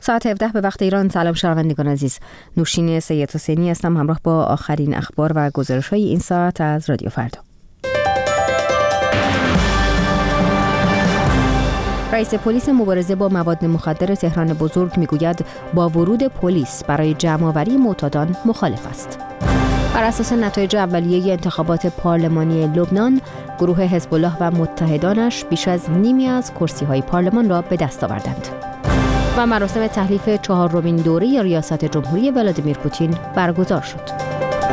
ساعت 17 به وقت ایران. سلام شنوندگان عزیز، نوشین سید حسینی هستم همراه با آخرین اخبار و گزارش‌های این ساعت از رادیو فردا. رئیس پلیس مبارزه با مواد مخدر تهران بزرگ میگوید با ورود پلیس برای جمع‌آوری معتادان مخالف است. بر اساس نتایج اولیه انتخابات پارلمانی لبنان، گروه حزب الله و متحدانش بیش از نیمی از کرسی‌های پارلمان را به دست آوردند. و مراسم تحلیف 4مین دوره ریاست جمهوری ولادیمیر پوتین برگزار شد.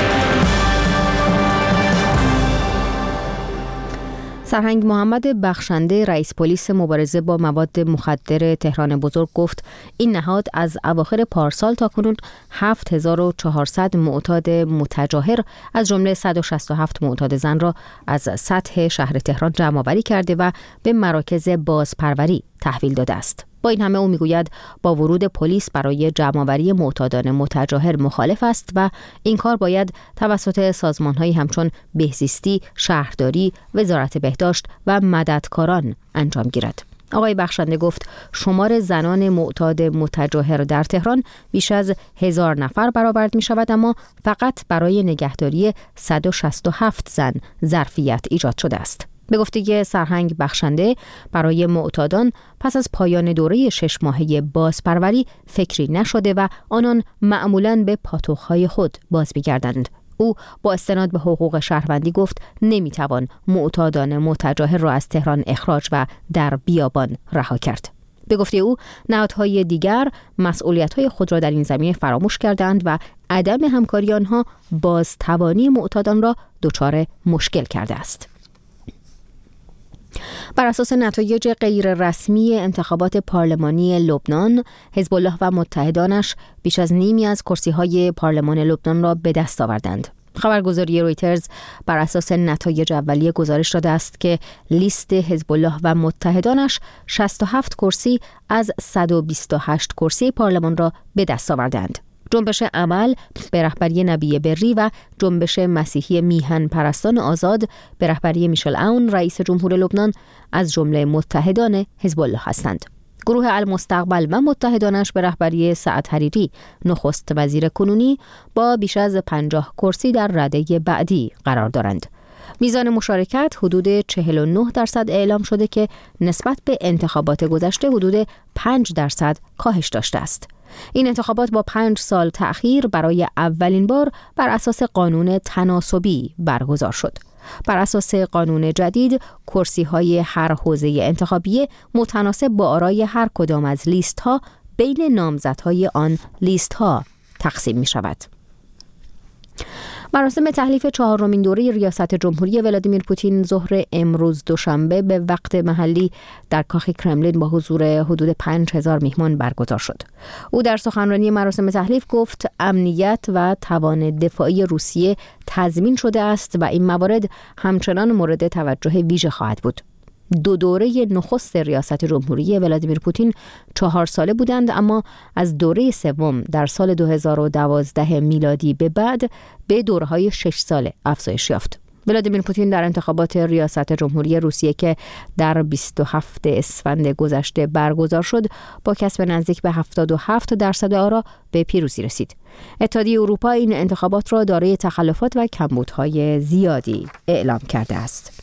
سرهنگ محمد بخشنده، رئیس پلیس مبارزه با مواد مخدر تهران بزرگ گفت این نهاد از اواخر پارسال تا کنون 7400 معتاد متجاهر از جمله 167 معتاد زن را از سطح شهر تهران جمع‌آوری کرده و به مراکز بازپروری تحویل داده است. با این همه او میگوید با ورود پلیس برای جمع‌آوری معتادان متجاهر مخالف است و این کار باید توسط سازمان‌هایی همچون بهزیستی، شهرداری، وزارت بهداشت و مددکاران انجام گیرد. آقای بخشنده گفت شمار زنان معتاد متجاهر در تهران بیش از 1000 نفر برآورد می شود، اما فقط برای نگهداری 167 زن ظرفیت ایجاد شده است. به گفته سرهنگ بخشنده، برای معتادان پس از پایان دوره 6 ماهه بازپروری فکری نشده و آنان معمولاً به پاتوخ‌های خود باز می‌گردند. او با استناد به حقوق شهروندی گفت نمی‌توان معتادان متجاهر را از تهران اخراج و در بیابان رها کرد. به گفته او نهادهای دیگر مسئولیت‌های خود را در این زمینه فراموش کردند و عدم همکاری آنها بازتوانی معتادان را دچار مشکل کرده است. بر اساس نتایج غیر رسمی انتخابات پارلمانی لبنان، حزب الله و متحدانش بیش از نیمی از کرسی‌های پارلمان لبنان را به دست آوردند. خبرگزاری رویترز بر اساس نتایج اولیه گزارش داده است که لیست حزب الله و متحدانش 67 کرسی از 128 کرسی پارلمان را به دست آوردند. جنبش عمل به رهبری نبی بری و جنبش مسیحی میهن پرستان آزاد به رهبری میشل عون رئیس جمهور لبنان از جمله متحدان حزب الله هستند. گروه المستقبل و متحدانش به رهبری سعد حریری نخست وزیر کنونی با بیش از 50 کرسی در رده بعدی قرار دارند. میزان مشارکت حدود 49% اعلام شده که نسبت به انتخابات گذشته حدود 5% کاهش داشته است. این انتخابات با 5 سال تأخیر برای اولین بار بر اساس قانون تناسبی برگزار شد. بر اساس قانون جدید، کرسی‌های هر حوزه انتخابی متناسب با آرای هر کدام از لیست‌ها بین نامزدهای آن لیست‌ها تقسیم می‌شود. مراسم تحلیف 4مین دوره ریاست جمهوری ولادیمیر پوتین ظهر امروز دوشنبه به وقت محلی در کاخ کرملین با حضور حدود 5000 میهمان برگزار شد. او در سخنرانی مراسم تحلیف گفت امنیت و توان دفاعی روسیه تضمین شده است و این موارد همچنان مورد توجه ویژه خواهد بود. 2 دوره نخست ریاست جمهوری ولادیمیر پوتین 4 ساله بودند، اما از دوره سوم در سال 2012 میلادی به بعد به دوره‌های 6 ساله افزایش یافت. ولادیمیر پوتین در انتخابات ریاست جمهوری روسیه که در 27 اسفند گذشته برگزار شد با کسب نزدیک به 77% آرا به پیروزی رسید. اتحادیه اروپا این انتخابات را دارای تخلفات و کمبودهای زیادی اعلام کرده است.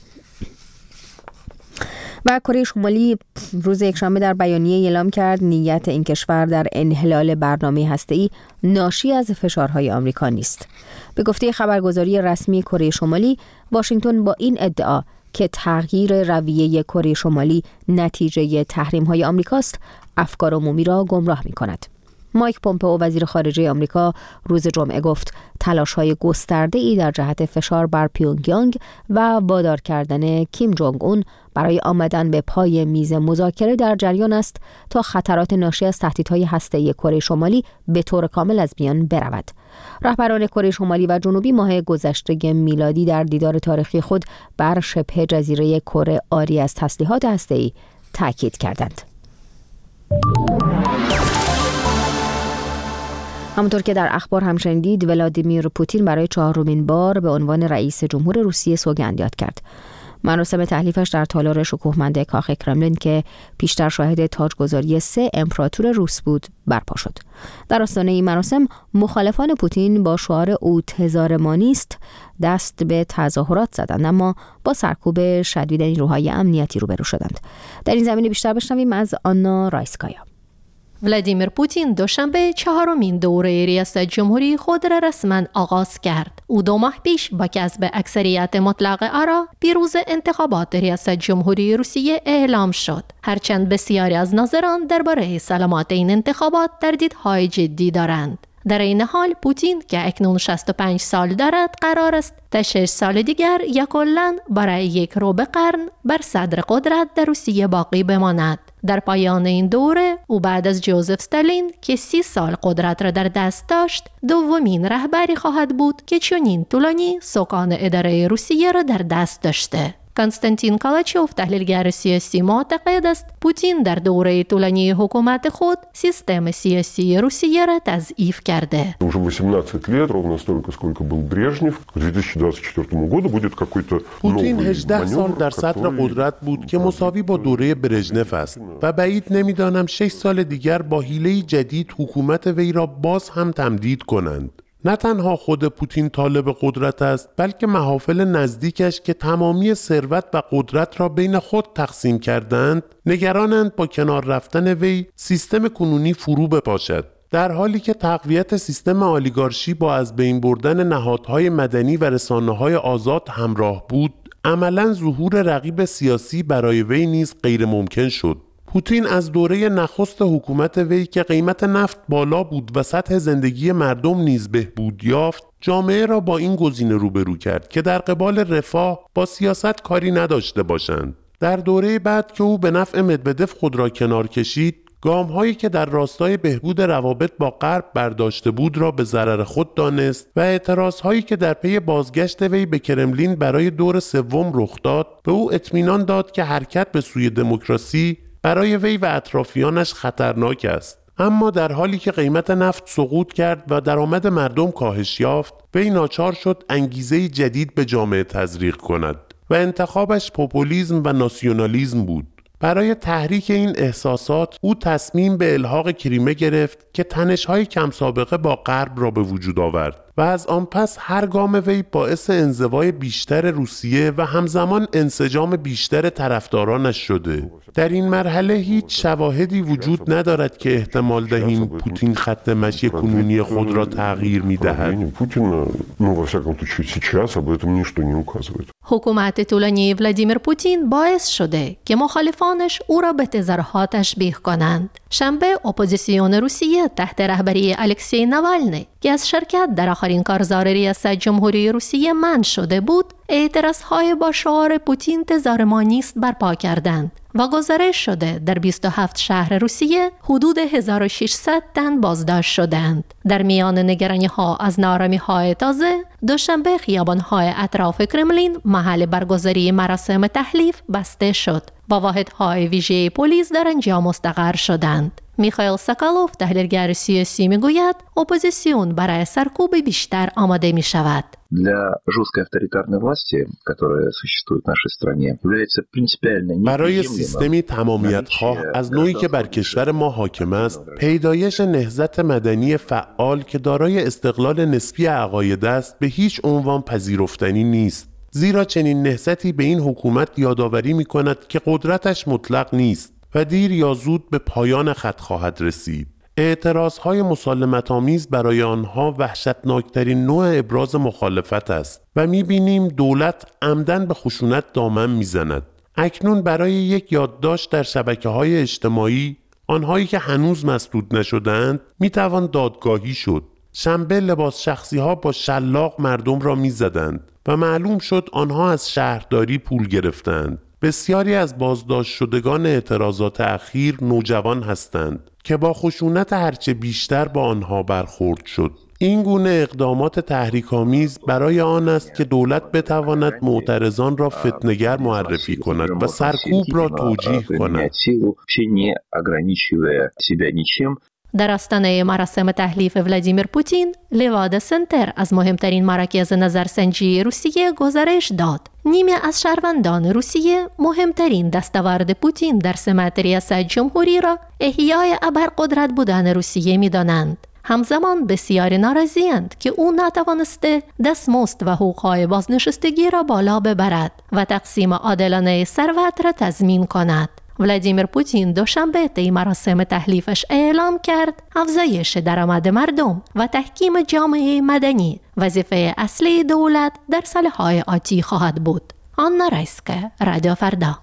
و کره شمالی روز یکشنبه در بیانیه اعلام کرد نیت این کشور در انحلال برنامه هسته‌ای ناشی از فشارهای آمریکا نیست. به گفته خبرگزاری رسمی کره شمالی، واشنگتن با این ادعا که تغییر رویه کره شمالی نتیجه تحریم‌های آمریکاست، افکار عمومی را گمراه می‌کند. مایک پومپئو وزیر خارجه آمریکا روز جمعه گفت تلاش‌های گسترده‌ای در جهت فشار بر پیونگیانگ و وادار کردن کیم جونگ اون برای آمدن به پای میز مذاکره در جریان است تا خطرات ناشی از تهدیدهای هسته‌ای کره شمالی به طور کامل از میان برود. رهبران کره شمالی و جنوبی ماه گذشته میلادی در دیدار تاریخی خود بر شبه جزیره کره عاری از تسلیحات هسته‌ای تاکید کردند. همونطور که در اخبار هم شنیدید، ولادیمیر پوتین برای 4مین بار به عنوان رئیس جمهور روسیه سوگند یاد کرد. مراسم تحلیفش در تالار شکوهمند کاخ کرملین که پیشتر شاهد تاجگذاری 3 امپراتور روس بود برپا شد. در آستانه این مراسم مخالفان پوتین با شعار اوت هزارمانی است دست به تظاهرات زدند، اما با سرکوب شدید نیروهای امنیتی روبرو شدند. در این زمینه بیشتر بشنویم از آنا رایسکایا. ولادیمیر پوتین دوشنبه 4مین دوره ریاست جمهوری خود را رسما آغاز کرد. او 2 ماه پیش با کسب اکثریت مطلق آرا پیروز انتخابات ریاست جمهوری روسیه اعلام شد. هرچند بسیاری از ناظران درباره سلامت این انتخابات تردیدهای جدی دارند. در این حال پوتین که اکنون 65 سال دارد قرار است تا 6 سال دیگر یکولن برای 1 ربع قرن بر صدر قدرت در روسیه باقی بماند. در پایان این دوره او بعد از جوزف استالین که 30 سال قدرت را در دست داشت دومین رهبری خواهد بود که چنین طولانی سکان اداره روسیه را در دست داشته. کنستانتین کالاچوف تحلیلگر سیاسی معتقد است پوتین در دوره طولانی حکومت خود سیستم سیاسی روسیه را تضعیف کرده. Уже 18 лет, ровно столько, сколько был Брежнев. К 2024 году будет какой-то پوتین 18 سال در صدر قدرت بود که مساوی با دوره برژنف است و بعید نمیدانم 6 سال دیگر با حیله جدید حکومت وی را باز هم تمدید کنند. نه تنها خود پوتین طالب قدرت است، بلکه محافل نزدیکش که تمامی ثروت و قدرت را بین خود تقسیم کردند، نگرانند با کنار رفتن وی سیستم کنونی فرو بپاشد. در حالی که تقویت سیستم آلیگارشی با از بین بردن نهادهای مدنی و رسانه‌های آزاد همراه بود، عملاً ظهور رقیب سیاسی برای وی نیز غیر ممکن شد. پوتین از دوره نخست حکومت وی که قیمت نفت بالا بود و سطح زندگی مردم نیز بهبود یافت، جامعه را با این گزینه روبرو کرد که در قبال رفاه با سیاست کاری نداشته باشند. در دوره بعد که او به نفع مدودف خود را کنار کشید، گام‌هایی که در راستای بهبود روابط با غرب برداشته بود را به ضرر خود دانست و اعتراضهایی که در پی بازگشت وی به کرملین برای دور سوم رخ داد، به او اطمینان داد که حرکت به سوی دموکراسی برای وی و اطرافیانش خطرناک است. اما در حالی که قیمت نفت سقوط کرد و درآمد مردم کاهش یافت، وی ناچار شد انگیزه جدید به جامعه تزریق کند و انتخابش پوپولیسم و ناسیونالیسم بود. برای تحریک این احساسات او تصمیم به الحاق کریمه گرفت که تنش‌های کم سابقه با غرب را به وجود آورد و از آن پس هر گام وی باعث انزوای بیشتر روسیه و همزمان انسجام بیشتر طرفدارانش شده. در این مرحله هیچ شواهدی وجود ندارد که احتمال دهیم پوتین خط مشی کنونی خود را تغییر می‌دهد. حکومت طولانی ولادیمیر پوتین باعث شده که مخالفانش او را به تظاهرات تشبیه کنند. شنبه اپوزیسیون روسیه تحت رهبری الکسی ناوالنی که از شرکت در آخرین کارزار ریاست جمهوری روسیه منع شده بود، اعتراضهای با شعار پوتین تظاهرمانی است برپا کردند و گزارش شده در 27 شهر روسیه حدود 1600 تن بازداشت شدند. در میان نگرانی‌ها از ناآرامی‌های تازه، دوشنبه خیابان‌های اطراف کرملین محل برگزاری مراسم تحلیف بسته شد و واحدهای ویژه پلیس در آنجا مستقر شدند. میخائیل ساکالوف تحلیلگر سیاسی میگوید اپوزیسیون برای سرکوب بیشتر آماده می شود. برای سیستمی تمامیت خواه از نوعی که بر کشور ما حاکم است، پیدایش نهضت مدنی فعال که دارای استقلال نسبی عقاید است به هیچ عنوان پذیرفتنی نیست. زیرا چنین نهضتی به این حکومت یادآوری می کند که قدرتش مطلق نیست و دیر یا زود به پایان خط خواهد رسید. اعتراضهای مسالمت‌آمیز برای آنها وحشتناکترین نوع ابراز مخالفت است و می‌بینیم دولت عمدن به خشونت دامن می‌زند. اکنون برای یک یادداشت در شبکه‌های اجتماعی، آنهایی که هنوز مسدود نشدند، می‌توان دادگاهی شد. شنبه لباس شخصی‌ها با شلاق مردم را می‌زدند و معلوم شد آنها از شهرداری پول گرفتند. بسیاری از بازداشت شدگان اعتراضات اخیر نوجوان هستند که با خشونت هرچه بیشتر با آنها برخورد شد. این گونه اقدامات تحریک‌آمیز برای آن است که دولت بتواند معترضان را فتنه‌گر معرفی کند و سرکوب را توجیه کند. در آستانه مراسم تحلیف ولادیمیر پوتین، لوادا سنتر از مهمترین مراکز نظرسنجی روسیه گزارش داد نیمه از شهروندان روسیه مهمترین دستاورد پوتین در سمت ریاست جمهوری را احیای ابرقدرت بودن روسیه می‌دانند. همزمان بسیاری ناراضی‌اند که او نتوانسته دستمزد و حقوق‌های بازنشستگی را بالا ببرد و تقسیم عادلانه ثروت را تضمین کند. ولادیمیر پوتین دوشنبه طی مراسم تحلیفش اعلام کرد افزایش درآمد مردم و تحکیم جامعه مدنی وظیفه اصلی دولت در سالهای آتی خواهد بود. آنا رایسکه، رادیو فردا.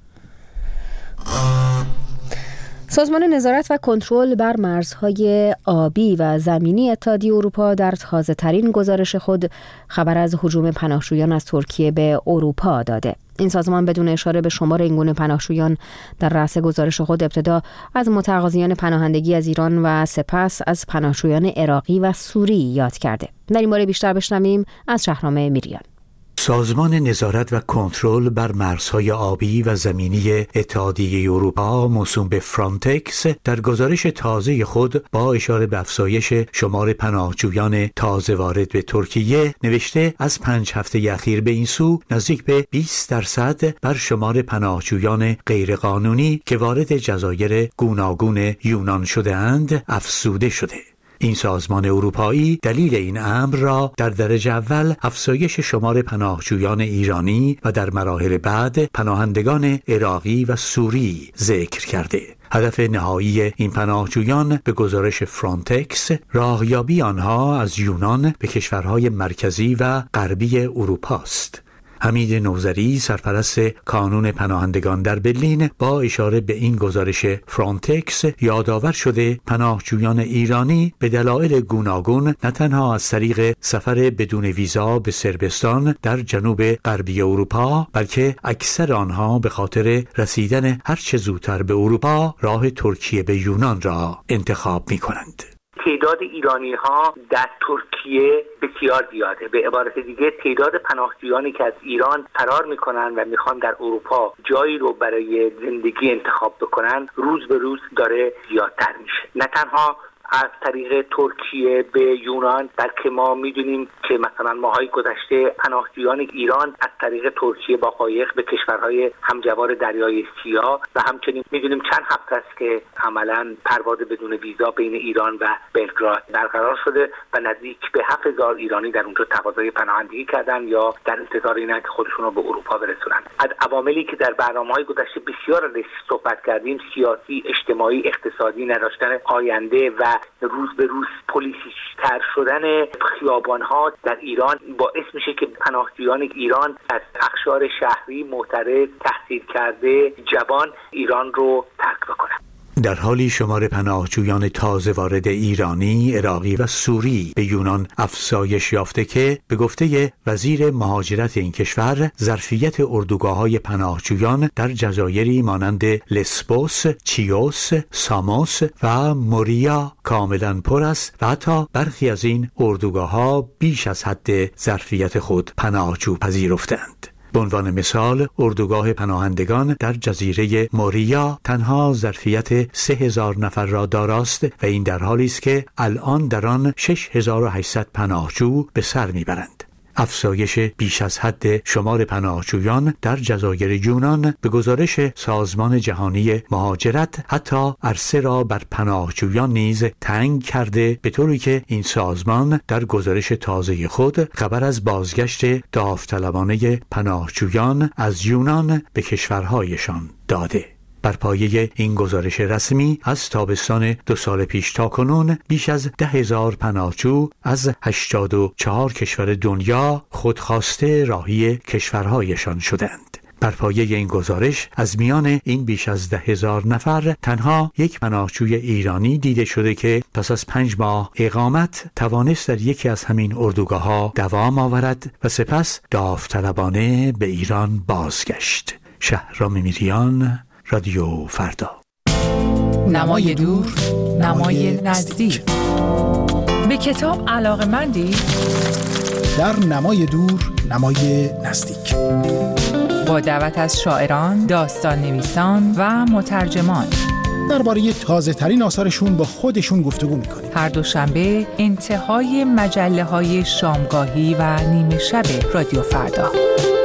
سازمان نظارت و کنترل بر مرزهای آبی و زمینی اتحادیه اروپا در تازه‌ترین گزارش خود خبر از هجوم پناهجویان از ترکیه به اروپا داده. این سازمان بدون اشاره به شمار این گونه پناهجویان در رأس گزارش خود ابتدا از متقاضیان پناهندگی از ایران و سپس از پناهجویان عراقی و سوری یاد کرده. در این باره بیشتر بشنویم از شهرام میریان. سازمان نظارت و کنترل بر مرزهای آبی و زمینی اتحادیه اروپا موسوم به فرانتکس در گزارش تازه خود با اشاره به افزایش شمار پناهجویان تازه وارد به ترکیه نوشته از 5 هفته اخیر به این سو نزدیک به 20% بر شمار پناهجویان غیرقانونی که وارد جزایر گوناگون یونان شده اند افزوده شده. این سازمان اروپایی دلیل این امر را در درجه اول افزایش شمار پناهجویان ایرانی و در مراحل بعد پناهندگان عراقی و سوری ذکر کرده. هدف نهایی این پناهجویان به گزارش فرانتکس راهیابی آنها از یونان به کشورهای مرکزی و غربی اروپا است. حمید نوذری سرپرست کانون پناهندگان در برلین با اشاره به این گزارش فرانتکس یادآور شده پناهجویان ایرانی به دلایل گوناگون نه تنها از طریق سفر بدون ویزا به صربستان در جنوب غربی اروپا بلکه اکثر آنها به خاطر رسیدن هر چه زودتر به اروپا راه ترکیه به یونان را انتخاب می‌کنند. تعداد ایرانی‌ها در ترکیه بسیار زیاده. به عبارت دیگه تعداد پناهجویانی که از ایران فرار میکنن و میخوان در اروپا جایی رو برای زندگی انتخاب بکنن روز به روز داره زیادتر میشه. نه تنها از طریق ترکیه به یونان، بلکه ما میدونیم که مثلا ماهای گذشته پناهجویان ایران از طریق ترکیه با قایق به کشورهای همجوار دریای سیاه و همچنین میدونیم چند هفته است که عملاً پرواز بدون ویزا بین ایران و بلگراد برقرار شده و نزدیک به 7000 ایرانی در اونجا تقاضای پناهندگی کردن یا در انتظار اینن که خودشون رو به اروپا برسونن. از عواملی که در برنامه‌های گذشته بسیار ازش صحبت کردیم، سیاسی، اجتماعی، اقتصادی، نداشتن آینده و روز به روز پلیسی‌تر شدن خیابان‌ها در ایران باعث میشه که پناهجویان ایران از اقشار شهری معترض تحصیل کرده جوان ایران رو ترک بکنن. در حالی شمار پناهجویان تازه وارد ایرانی، عراقی و سوری به یونان افزایش یافته که به گفته وزیر مهاجرت این کشور ظرفیت اردوگاه‌های پناهجویان در جزایری مانند لسبوس، چیوس، ساموس و موریا کاملا پر است و حتی برخی از این اردوگاه‌ها بیش از حد ظرفیت خود پناهجو پذیرفتند. به عنوان مثال اردوگاه پناهندگان در جزیره موریا تنها ظرفیت 3000 نفر را داراست و این در حالی است که الان در آن 6800 پناهجو به سر میبرند. افزایش بیش از حد شمار پناهجویان در جزایر یونان به گزارش سازمان جهانی مهاجرت حتی عرصه را بر پناهجویان نیز تنگ کرده، به طوری که این سازمان در گزارش تازه خود خبر از بازگشت داوطلبانه پناهجویان از یونان به کشورهایشان داده. بر پایه این گزارش رسمی از تابستان 2 سال پیش تا کنون بیش از 10,000 پناهجو از 84 کشور دنیا خودخواسته راهی کشورهایشان شدند. بر پایه این گزارش از میان این بیش از 10,000 نفر تنها یک پناهجوی ایرانی دیده شده که پس از 5 ماه اقامت توانست در یکی از همین اردوگاه‌ها دوام آورد و سپس داوطلبانه به ایران بازگشت. شهرام میریان، رادیو فردا. نمای دور، نمای نزدیک. به کتاب علاقه‌مندی؟ در نمای دور، نمای نزدیک. با دعوت از شاعران، داستان نویسان و مترجمان درباره تازه ترین آثارشون با خودشون گفتگو میکنیم. هر دوشنبه انتهای مجله های شامگاهی و نیمه شب رادیو فردا.